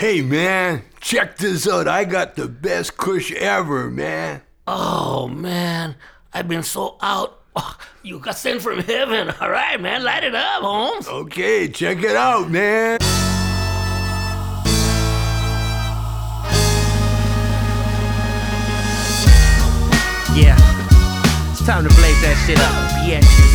Hey man, check this out. I got the best kush ever, man. Oh man, I've been so out. Oh, you got sent from heaven. All right, man, light it up, Holmes. Okay, check it out, man. Yeah, it's time to blaze that shit up, bitches.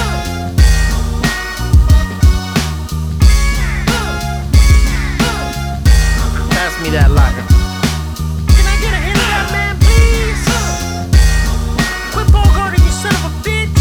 Pass me that lighter. Can I get a hit of that, man, please? Quit Bogarting, you son of a bitch.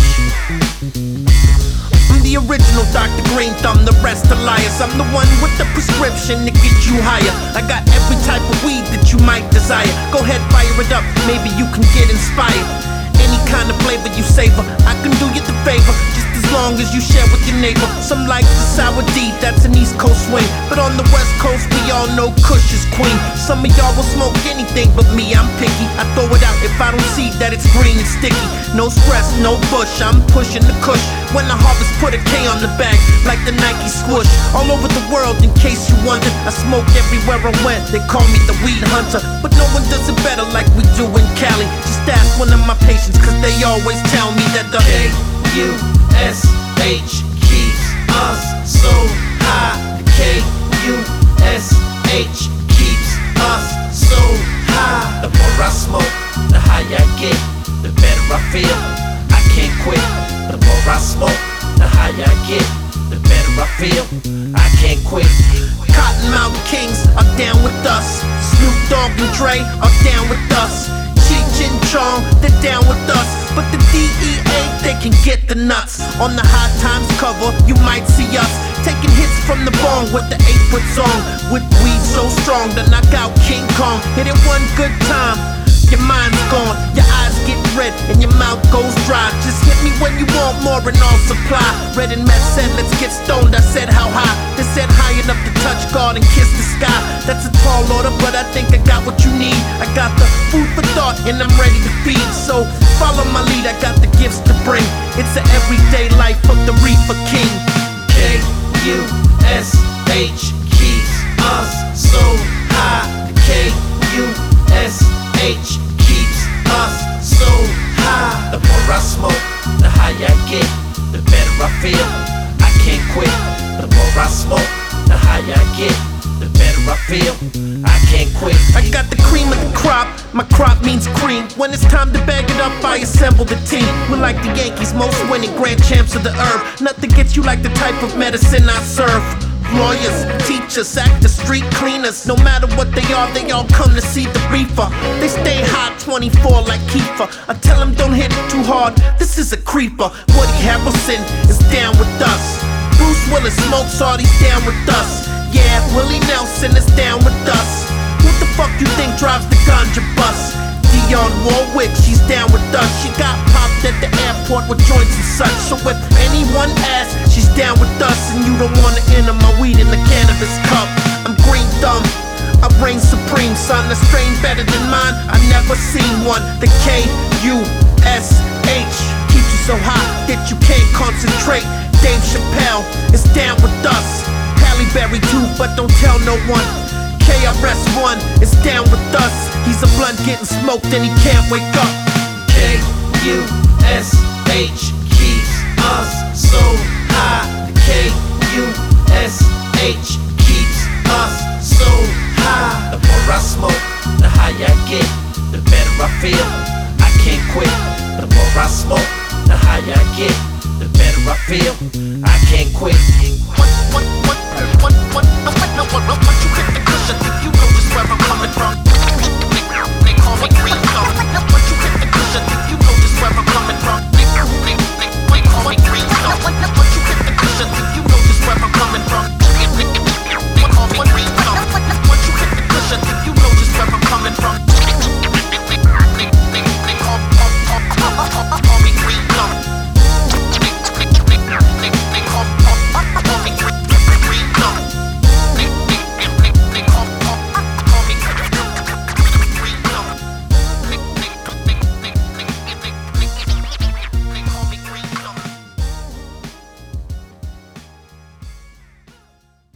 I'm the original Dr. Green Thumb, the rest are liars. I'm the one with the prescription to get you higher. I got every type of weed that you might desire. Go ahead, fire it up, maybe you can get inspired. Any kind of flavor you savor, I can do you the favor, just as long as you share with your neighbor. Some like the sour D, that's an East Coast swing, but on the West Coast we all know Kush is queen. Some of y'all will smoke anything, but me, I'm picky. I throw it out if I don't see that it's green and sticky. No stress, no bush, I'm pushing the Kush. When I harvest, put a K on the bag, like the Nike swoosh. All over the world, in case you wondered, I smoke everywhere I went. They call me the weed hunter, but no one does it better like we do in Cali. Just ask one of my patients, cause they always tell me that the K-U-S-H keeps us so high. The K-U-S-H keeps us so high. The more I smoke, the higher I get, the better I feel. I can't quit. The more I smoke, the higher I get, the better I feel. I can't quit. Cotton Mountain Kings are down with us. Snoop Dogg and Dre are down with us. Cheech and Chong, they're down with us. But the DEA, they can get the nuts. On the High Times cover, you might see us taking hits from the bong with the 8-foot song. With weed so strong to knock out King Kong. Hit it one good time, your mind's gone, your eyes get red and your mouth goes dry. Just hit me when you want more and I'll supply. Red and Meth said let's get stoned, I said how high? They said high enough to touch God and kiss the sky. That's a tall order, but I think I got what you need. I got the food for thought and I'm ready to feed. So follow my lead, I got the gifts to bring. It's the everyday life of the Reefer King. K-U-S-H keeps us so high. The K-U-S-H keeps us so high. The more I smoke, the higher I get, the better I feel. I can't quit. The more I smoke, the higher I get, the better I feel. I can't quit. I got the cream of the crop, my crop means cream. When it's time to bag it up, I assemble the team. We're like the Yankees, most winning grand champs of the herb. Nothing gets you like the type of medicine I serve. Lawyers, teachers, actors, street cleaners. No matter what they all come to see the reefer. They stay hot 24 like Kiefer. I tell them don't hit it too hard, this is a creeper. Woody Harrelson is down with us. Bruce Willis smokes all, he's down with us. Yeah, Willie Nelson is down with us. Who the fuck you think drives the ganja bus? Dionne Warwick, she's down with us. She got popped at the airport with joints and such. So if anyone asks, she's down with us. And you don't wanna enter my weed in the cannabis cup. I'm Green Thumb, I reign supreme, son. A strain better than mine, I never seen one. The K-U-S-H keeps you so high that you can't concentrate. Dave Chappelle is down with us. Halle Berry too, but don't tell no one. KRS-One is down with us. He's a blunt getting smoked and he can't wake up. K-U-S-H keeps us so high. The K-U-S-H keeps us so high. The more I smoke, the higher I get, the better I feel. I can't quit. The more I smoke, the higher I get, the better I feel. I can't quit.